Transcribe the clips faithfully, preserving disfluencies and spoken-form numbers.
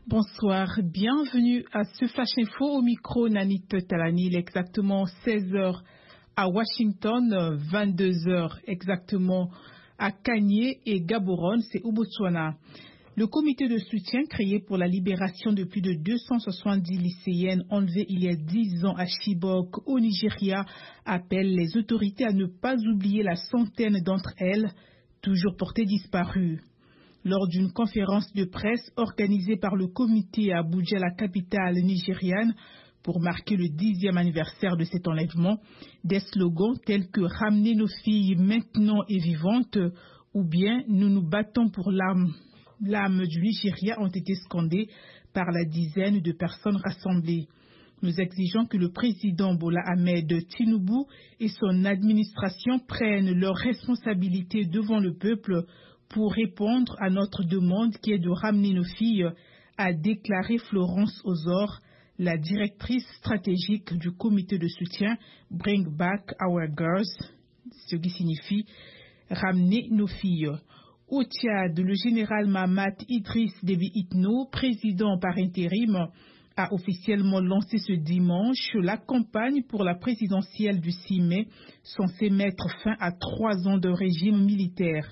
Bonsoir, bienvenue à ce Flash Info au micro Nanit Talani, il est exactement seize heures à Washington, vingt-deux heures exactement à Kanye et Gaborone, c'est au Botswana. Le comité de soutien créé pour la libération de plus de deux cent soixante-dix lycéennes enlevées il y a dix ans à Chibok, au Nigeria, appelle les autorités à ne pas oublier la centaine d'entre elles, toujours portées disparues. Lors d'une conférence de presse organisée par le comité à Abuja, la capitale nigériane, pour marquer le dixième anniversaire de cet enlèvement, des slogans tels que « Ramener nos filles maintenant et vivantes » ou bien « Nous nous battons pour l'âme, l'âme du Nigeria » ont été scandés par la dizaine de personnes rassemblées. Nous exigeons que le président Bola Ahmed Tinubu et son administration prennent leurs responsabilités devant le peuple pour répondre à notre demande qui est de ramener nos filles, a déclaré Florence Ozor, la directrice stratégique du comité de soutien Bring Back Our Girls, ce qui signifie ramener nos filles. Au Tchad, le général Mahamat Idriss Déby Itno, président par intérim, a officiellement lancé ce dimanche la campagne pour la présidentielle du six mai, censée mettre fin à trois ans de régime militaire.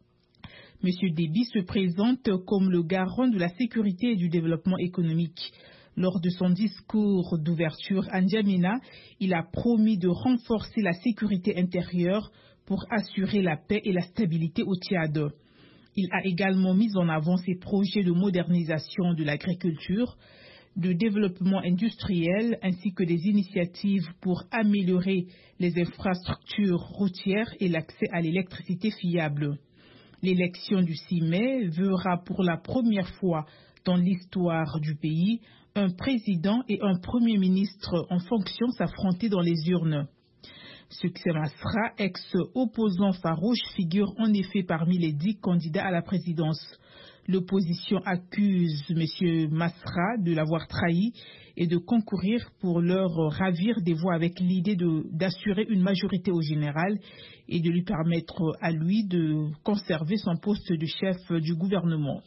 Monsieur Déby se présente comme le garant de la sécurité et du développement économique. Lors de son discours d'ouverture à N'Djamena, il a promis de renforcer la sécurité intérieure pour assurer la paix et la stabilité au Tchad. Il a également mis en avant ses projets de modernisation de l'agriculture, de développement industriel ainsi que des initiatives pour améliorer les infrastructures routières et l'accès à l'électricité fiable. L'élection du six mai verra pour la première fois dans l'histoire du pays un président et un premier ministre en fonction s'affronter dans les urnes. Succès Masra, ex-opposant farouche, figure en effet parmi les dix candidats à la présidence. L'opposition accuse M. Masra de l'avoir trahi et de concourir pour leur ravir des voix avec l'idée d'assurer une majorité au général et de lui permettre à lui de conserver son poste de chef du gouvernement.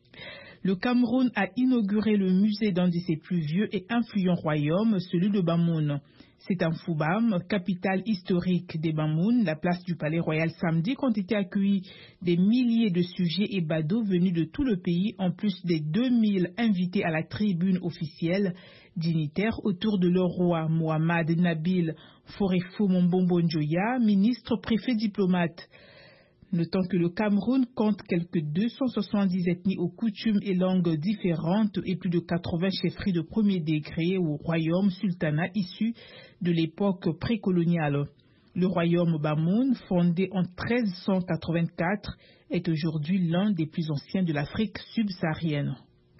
Le Cameroun a inauguré le musée d'un de ses plus vieux et influents royaumes, celui de Bamoun. C'est en Foubam, capitale historique des Bamoun, la place du Palais Royal samedi, qu'ont été accueillis des milliers de sujets et badauds venus de tout le pays, en plus des deux mille invités à la tribune officielle, dignitaires autour de leur roi Mohamed Nabil Forefo Mombombo Njoya, ministre, préfet, diplomate. Notons que le Cameroun compte quelques deux cent soixante-dix ethnies aux coutumes et langues différentes et plus de quatre-vingts chefferies de premier degré ou royaumes sultanats issus de l'époque précoloniale. Le royaume Bamoun, fondé en treize cent quatre-vingt-quatre, est aujourd'hui l'un des plus anciens de l'Afrique subsaharienne.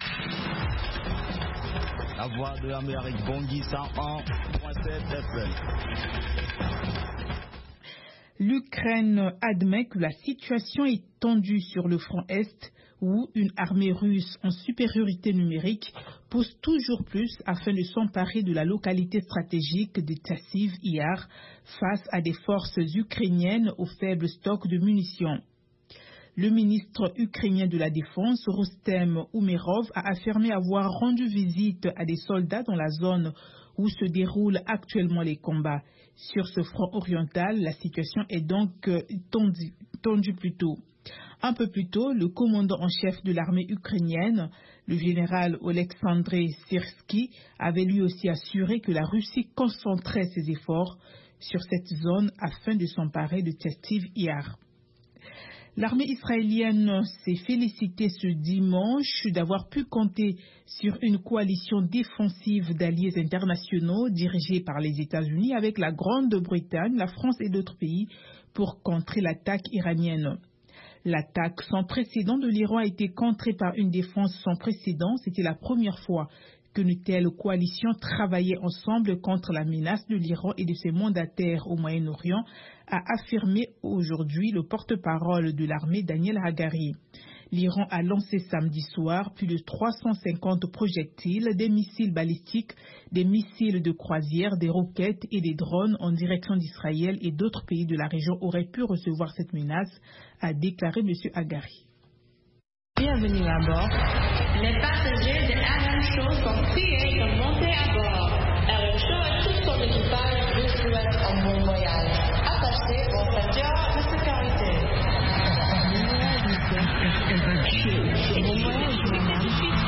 La voix de l'Amérique, Bongi cent un virgule sept F M. L'Ukraine admet que la situation est tendue sur le front Est où une armée russe en supériorité numérique pousse toujours plus afin de s'emparer de la localité stratégique de Tchassiv Yar face à des forces ukrainiennes aux faibles stocks de munitions. Le ministre ukrainien de la Défense, Rustem Umerov, a affirmé avoir rendu visite à des soldats dans la zone où se déroulent actuellement les combats. Sur ce front oriental, la situation est donc tendue, tendue plus tôt. Un peu plus tôt, le commandant en chef de l'armée ukrainienne, le général Oleksandr Syrsky, avait lui aussi assuré que la Russie concentrait ses efforts sur cette zone afin de s'emparer de Tchassiv Yar. L'armée israélienne s'est félicitée ce dimanche d'avoir pu compter sur une coalition défensive d'alliés internationaux dirigée par les États-Unis avec la Grande-Bretagne, la France et d'autres pays pour contrer l'attaque iranienne. L'attaque sans précédent de l'Iran a été contrée par une défense sans précédent. C'était la première fois qu'une telle coalition travaillait ensemble contre la menace de l'Iran et de ses mandataires au Moyen-Orient, a affirmé aujourd'hui le porte-parole de l'armée Daniel Hagari. L'Iran a lancé samedi soir plus de trois cent cinquante projectiles, des missiles balistiques, des missiles de croisière, des roquettes et des drones en direction d'Israël et d'autres pays de la région auraient pu recevoir cette menace, a déclaré M. Hagari. Bienvenue à bord. Les passagers de R M Show sont priés de monter à bord. R M Show et tout son équipage vous souhaitent un bon voyage. Attachez vos ceintures de sécurité. Bon voyage, maman.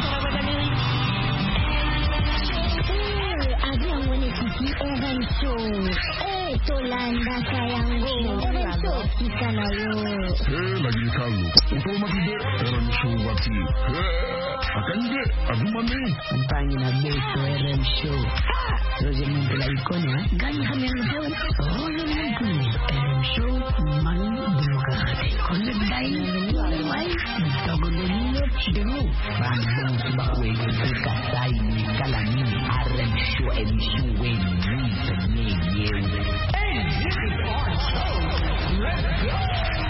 Avion mwenyekiti R M Show. Eh, Tolanda Kayango. R M Show kikana yo. Eh, lagi kalu. Untuk mati R M Show wati. Eh, akan dia adumane. Mpani na beso R M Show. Roger Muntula ikone, ha? Gani hamilton. Roger Muntula. R M Show manu bulugate. Kole dai wai. Dogo lelilo chidero. Bang subakwe kuka sai ni kalani R M Show emission when we penye yewe. Hey, this is our show. Let's go.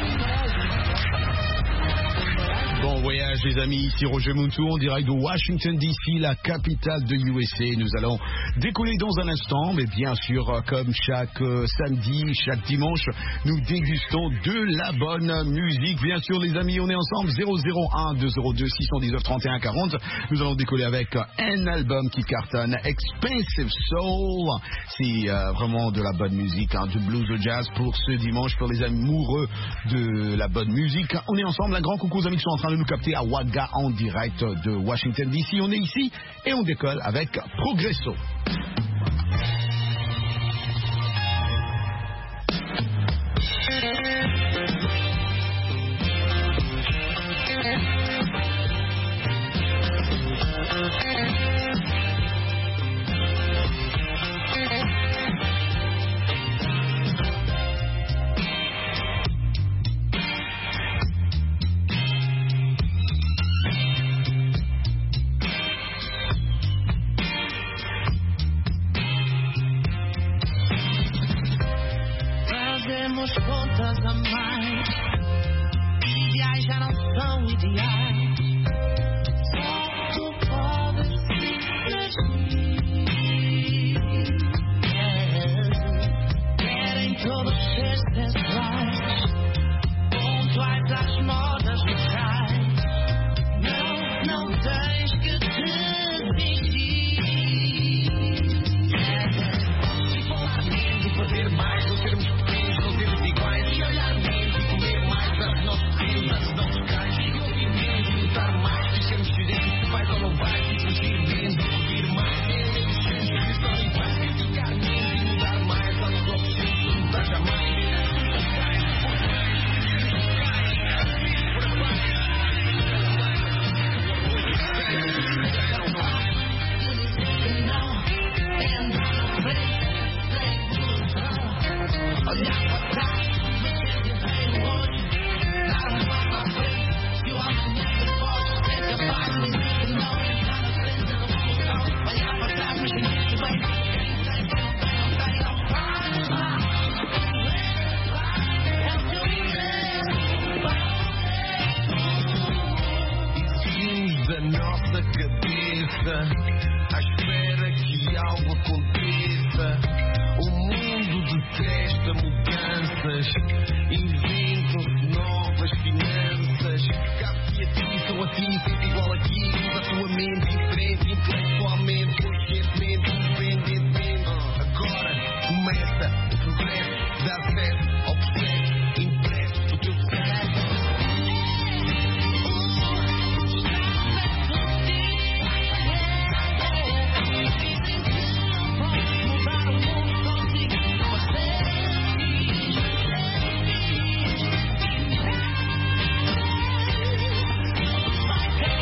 Bon voyage les amis, ici Roger Muntou en direct de Washington D C, la capitale de U S A. Nous allons décoller dans un instant, mais bien sûr comme chaque euh, samedi, chaque dimanche, nous dégustons de la bonne musique. Bien sûr les amis, on est ensemble, zéro zéro un deux zéro deux six un neuf trente et un quarante. Nous allons décoller avec un album qui cartonne, Expensive Soul. C'est euh, vraiment de la bonne musique, hein, du blues au jazz pour ce dimanche, pour les amoureux de la bonne musique. On est ensemble, un grand coucou aux amis qui sont en train de nous capter à Ouaga en direct de Washington D C. On est ici et on décolle avec Progresso. Fazemos contas a mais, ideais já não são ideais. Só tu podes se querem todos ser sensuais, pontuais às modas locais. Não, não tens que desistir. E falar menos e fazer mais, não sermos e olhar menos e comer mais, dar os nossos rios, dar os nossos cais, e ouvir menos e lutar mais, e sermos direitos, se vais ou não vais, e fugir menos e ouvir mais, e menos e só em paz, e ficar menos e mudar mais, dar os nossos rios, não mudar jamais. Olhar para trás. Da nossa cabeça, à espera que algo aconteça. O mundo detesta mudanças, inventam-se novas finanças. Cabe-se a ti, sou a ti, sempre igual aqui. Usa a tua mente diferente, intelectualmente, conscientemente, independentemente. Agora começa o progresso, dá acesso ao processo, impresso o teu sucesso. Okay.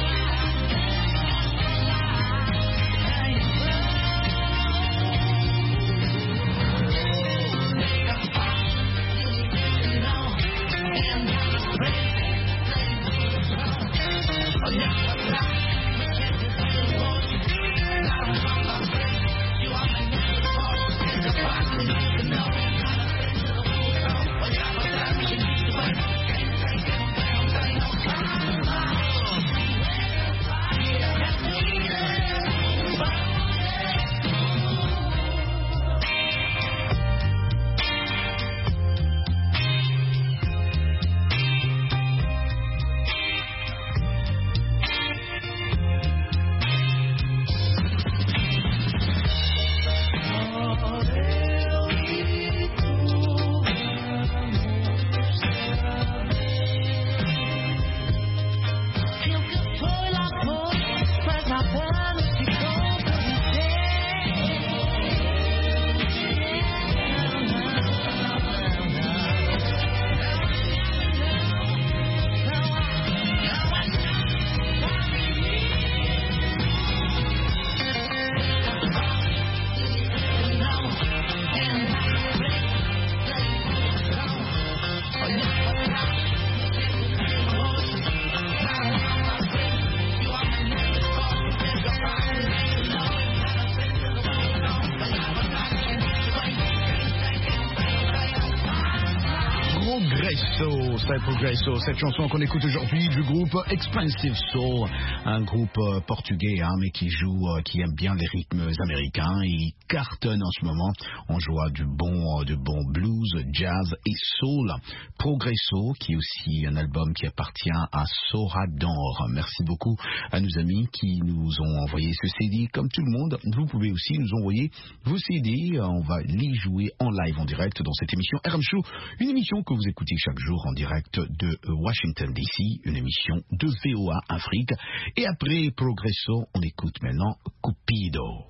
Progresso, c'est Progresso, cette chanson qu'on écoute aujourd'hui du groupe Expensive Soul, un groupe euh, portugais hein, mais qui joue, euh, qui aime bien les rythmes américains et il cartonne en ce moment. On joue à du bon, euh, du bon blues, jazz et soul. Progresso, qui est aussi un album qui appartient à Sorador. Merci beaucoup à nos amis qui nous ont envoyé ce C D. Comme tout le monde, vous pouvez aussi nous envoyer vos C D. On va les jouer en live, en direct dans cette émission R M Show, une émission que vous écoutez chaque jour en direct de Washington D C, une émission de V O A Afrique. Et après Progresso, on écoute maintenant Cupido.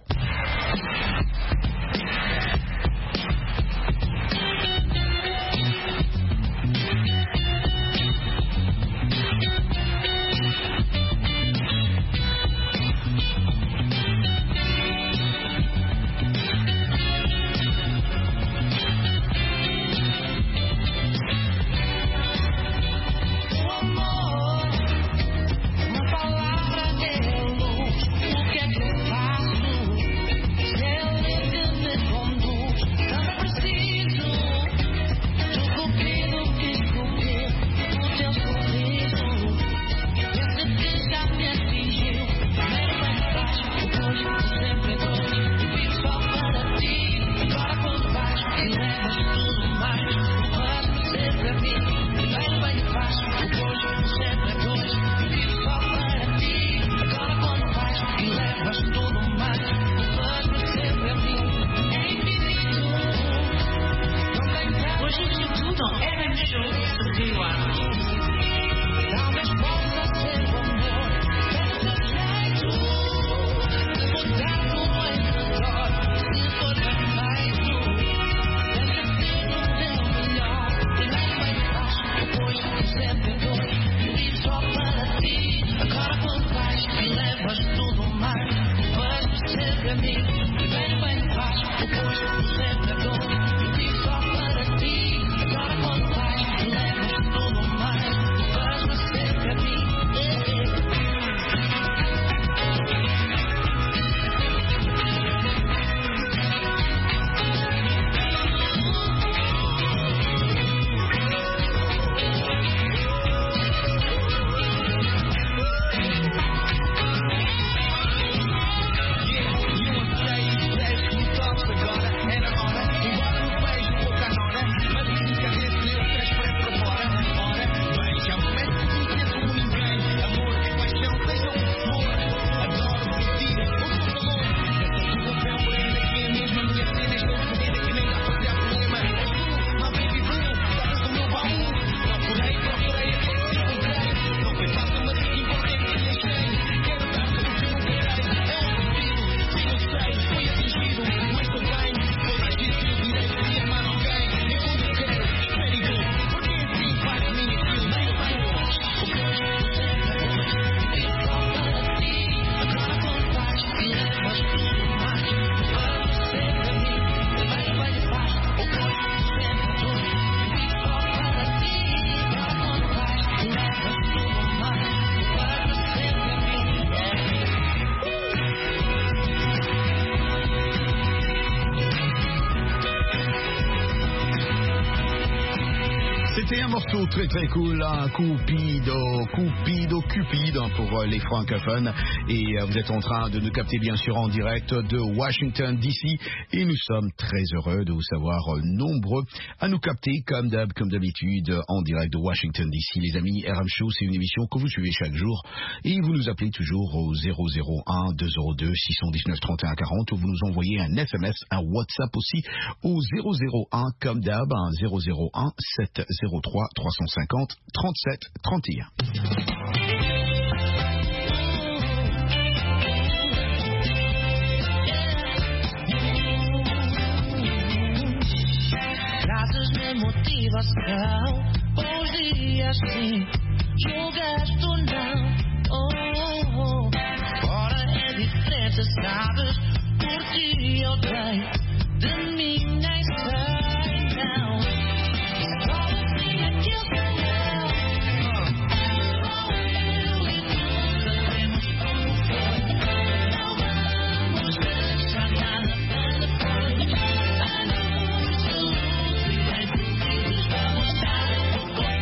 C'était un morceau très très cool, hein, Cupido, Cupido, Cupid hein, pour euh, les francophones. Et euh, vous êtes en train de nous capter bien sûr en direct de Washington D C. Et nous sommes très heureux de vous savoir euh, nombreux à nous capter comme d'hab, comme d'habitude en direct de Washington D C. Les amis, R M Show, c'est une émission que vous suivez chaque jour. Et vous nous appelez toujours au zéro zéro un deux zéro deux six un neuf trente et un quarante ou vous nous envoyez un S M S, un WhatsApp aussi au zéro zéro un comme d'hab, un zéro zéro un sept zéro trois trois cent cinquante trente-sept trente et un. Trazes-me motivação, bons dias sim, julgaste ou não, oh, oh. Ora é diferente, sabes, por ti eu dei, de mim nem sei, não. We'll be right back.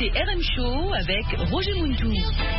écoutez R M Show avec Roger Muntou.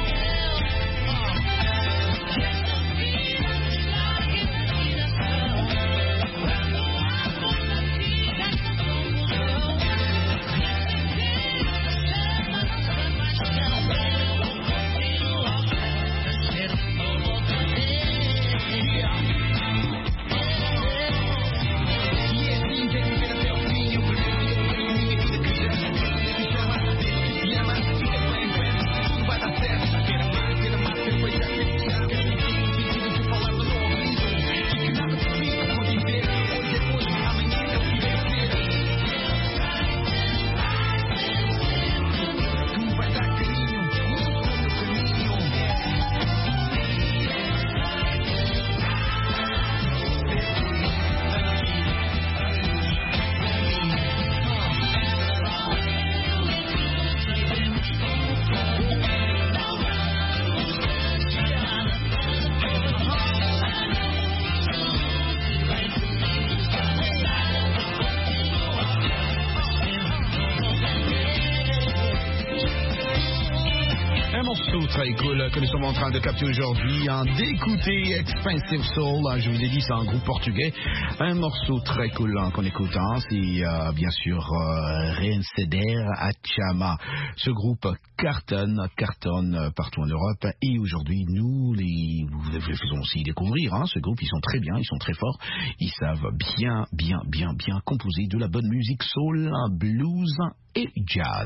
Très cool que nous sommes en train de capter aujourd'hui, hein, d'écouter Expensive Soul, hein, je vous ai dit c'est un groupe portugais, un morceau très cool hein, qu'on écoute, hein, c'est euh, bien sûr euh, Reinceder a Chama. Ce groupe cartonne, cartonne partout en Europe et aujourd'hui nous les, vous les faisons aussi découvrir, hein, ce groupe, ils sont très bien, ils sont très forts, ils savent bien, bien, bien, bien composer de la bonne musique soul, blues et jazz.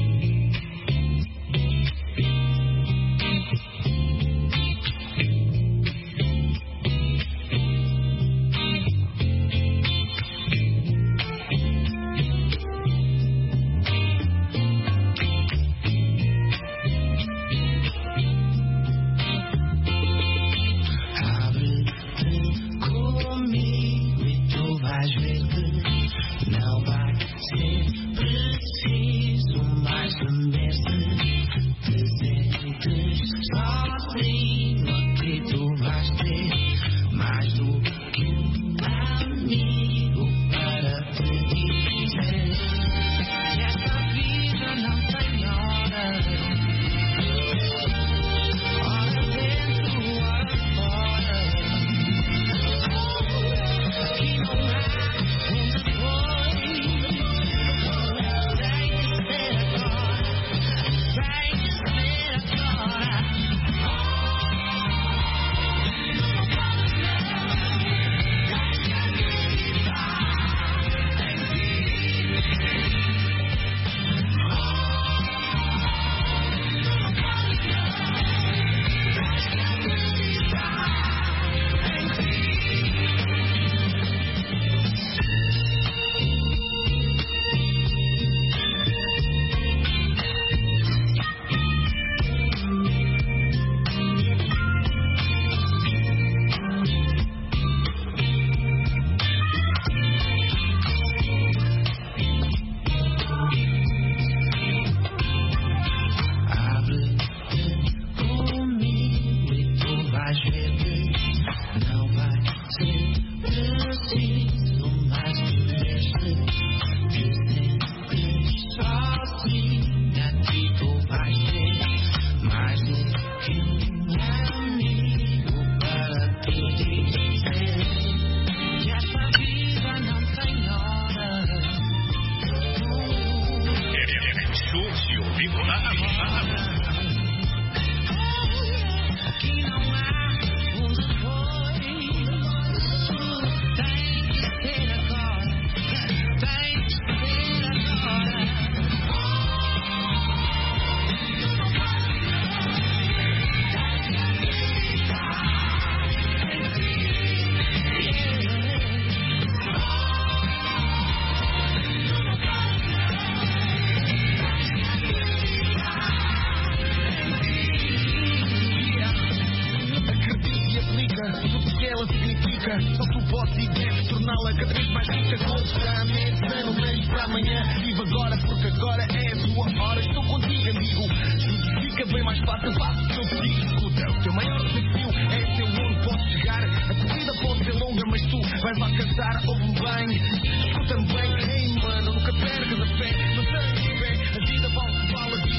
Só tu podes e deves torná-la cada vez mais rica. Todos para a mesa, no meio para amanhã. Vive agora, porque agora é a tua hora. Estou contigo, amigo. Justifica bem mais fácil, faço o que eu te digo. Escuta, o teu maior desafio é até onde podes chegar. A corrida pode ser longa, mas tu vais lá alcançar. Ouve-me bem, escuta-me bem. Ei, mano, nunca percas a fé. Não sei de fé, a vida vale o que vale a vida.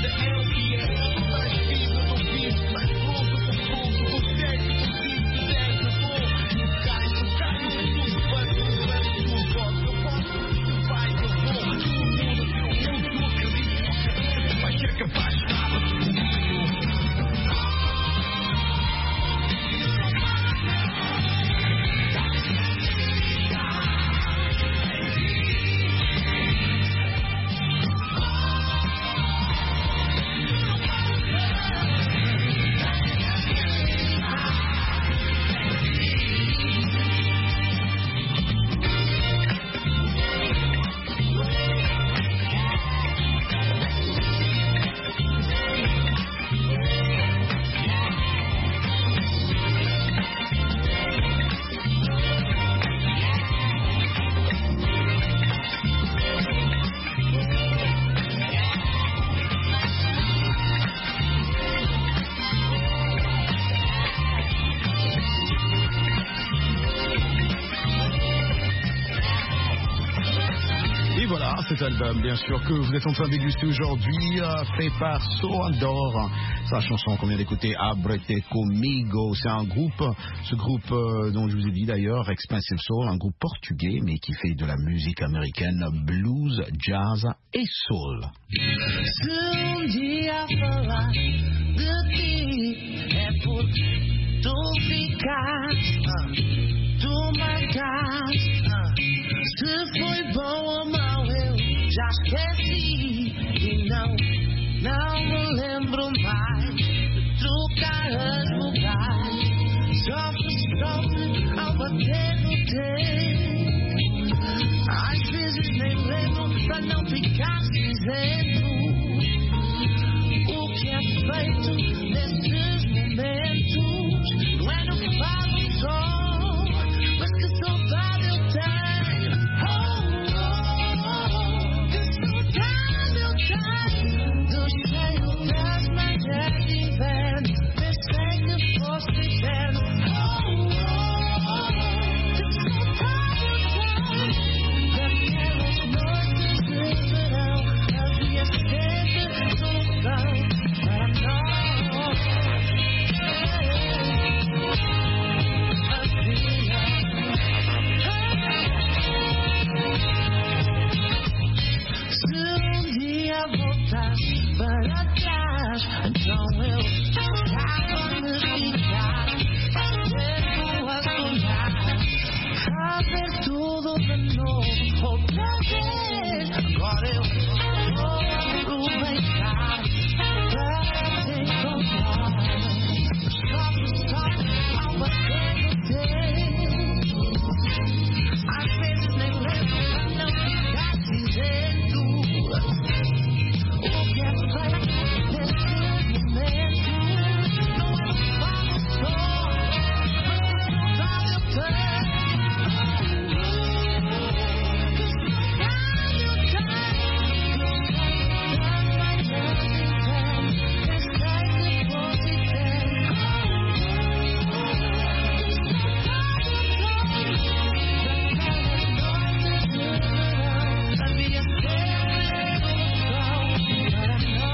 cet album, bien sûr, que vous êtes en train de déguster aujourd'hui, euh, fait par Soandor. Sa chanson qu'on vient d'écouter, Abrete Comigo, c'est un groupe, ce groupe euh, dont je vous ai dit d'ailleurs, Expensive Soul, un groupe portugais, mais qui fait de la musique américaine, blues, jazz et soul. Se um dia falar de ti é por tu ficaste, tu marcaste. Se foi bom ou mau eu já esqueci e não, não me lembro mais de trocar as lugares. Sofre, sofre ao bater no teu. Às vezes nem lembro para não ficar cinzento. O que é feito nesses momentos não é no que faz o sol, mas que saudade eu tenho. Oh, oh, oh, que saudade eu tenho do cheiro das manhãs de inverno. Pensei que fosse eterno. Oh, oh, oh, que saudade eu tenho daquelas noites de verão. Havia sempre solução para nós. Se um dia voltasse para trás, então eu estava a me ficar, mesmo a sonhar, a ver tudo de novo outra vez. Agora eu vou aproveitar para te encontrar. Sofre, sofre ao bater no teu. Às vezes nem lembro para não ficar dizendo o que é feito nesse momento. Não é um falo só, mas saudade eu tenho. Que saudade eu tenho do cheiro das manhãs de inverno. Pensei que fosse eterno. Que saudade eu tenho daquelas noites de verão. Havia sempre solução para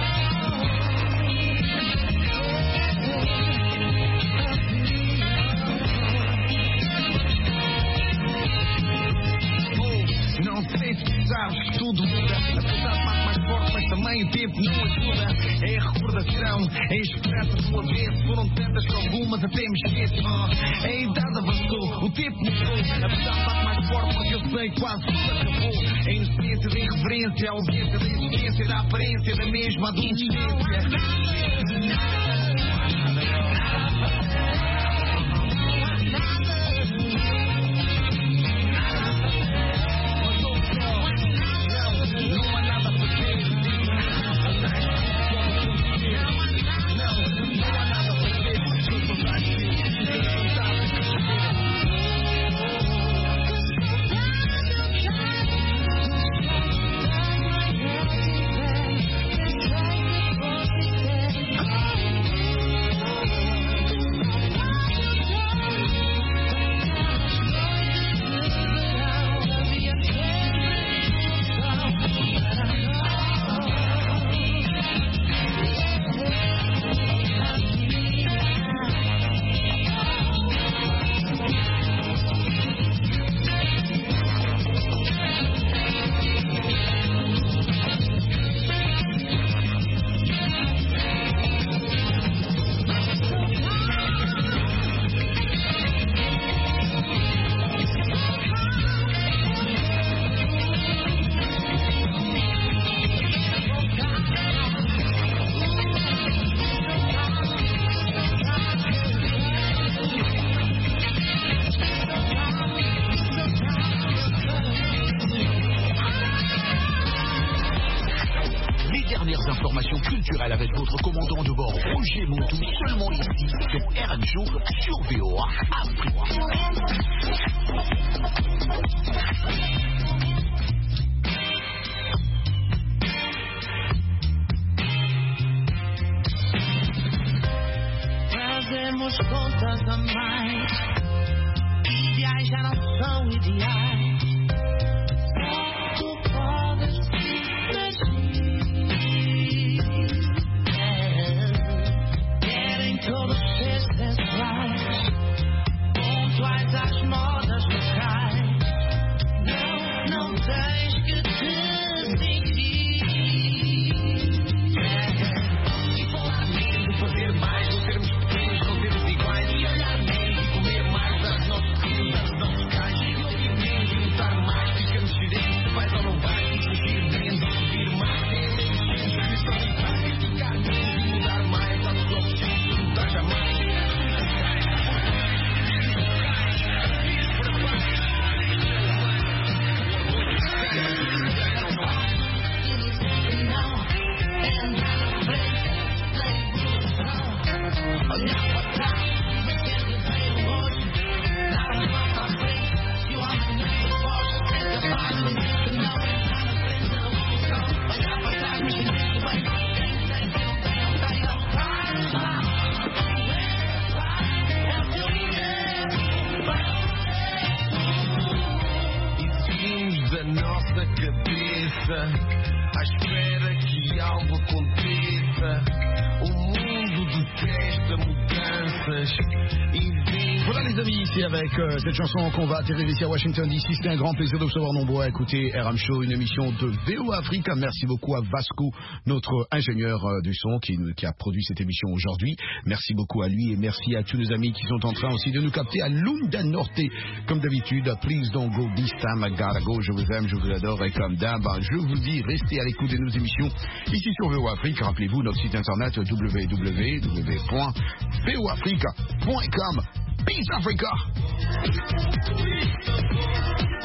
Não sei se sabes, tudo muda. A verdade bate mais forte, mas também o tempo não ajuda. É a recordação, é a esperança do avesso. Foram tantas que algumas até me esqueço. Ah, a idade avançou, o tempo mudou. A verdade bate mais forte, mas eu sei quase tudo acabou. A inocência da irreverência, a ausência da existência, da aparência da mesma adolescência. Informations culturelles avec votre commandant de bord Roger Montou, seulement ici sur R M Show sur V O A Afrique. Fazemos contas a mais, ideais já não são ideais. Tu podes cabeça, à espera que algo aconteça. O mundo detesta mudanças e vem. Voilà les amis, ici avec euh, cette chanson qu'on va atterrir ici à Washington D C. C'était un grand plaisir de vous recevoir nombreux à écouter R M Show, une émission de V O Africa. Merci beaucoup à Vasco, notre ingénieur euh, du son qui, qui a produit cette émission aujourd'hui. Merci beaucoup à lui et merci à tous nos amis qui sont en train aussi de nous capter à Lunda Norte. Comme d'habitude, please don't go this time, I gotta go. Je vous aime, je vous adore et comme d'hab, je vous dis, restez à l'écoute de nos émissions ici sur V O Afrique. Rappelez-vous notre site internet w w w point v o africa point com. Peace Africa!